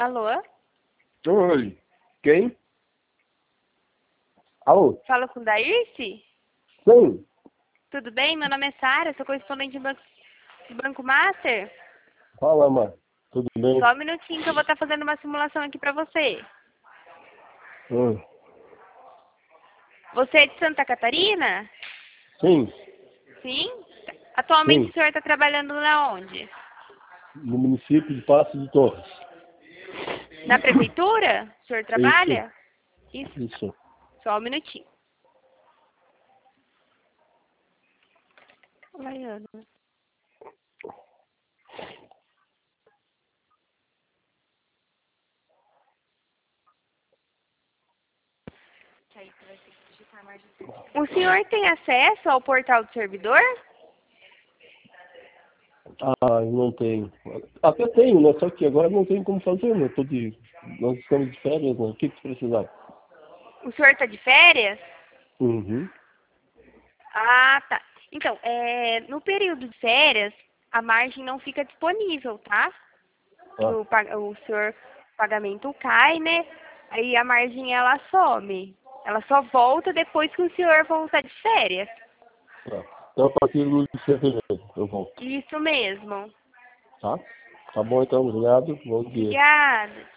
Alô? Oi. Quem? Alô? Fala com o Daírce? Sim. Tudo bem? Meu nome é Sara, sou correspondente do Banco Master. Fala, Mar. Tudo bem? Só um minutinho que eu vou estar fazendo uma simulação aqui pra você. Oi. Você é de Santa Catarina? Sim. Sim? Atualmente Sim. o senhor está trabalhando na onde? No município de Passo de Torres. Na prefeitura? O senhor Isso. trabalha? Isso. Isso. Só um minutinho. Laiana. O senhor tem acesso ao portal do servidor? Ah, não tenho. Até tenho, né? Só que agora não tenho como fazer, né? Nós estamos de férias, né? O que precisar? O senhor está de férias? Uhum. Ah, tá. Então, no período de férias, a margem não fica disponível, tá? Que Tá. o senhor pagamento cai, né? Aí a margem ela some. Ela só volta depois que o senhor voltar de férias. Tá. Então, a partir de fevereiro eu volto. Isso mesmo. Tá? Tá bom, então. Obrigado. Bom dia. Obrigada.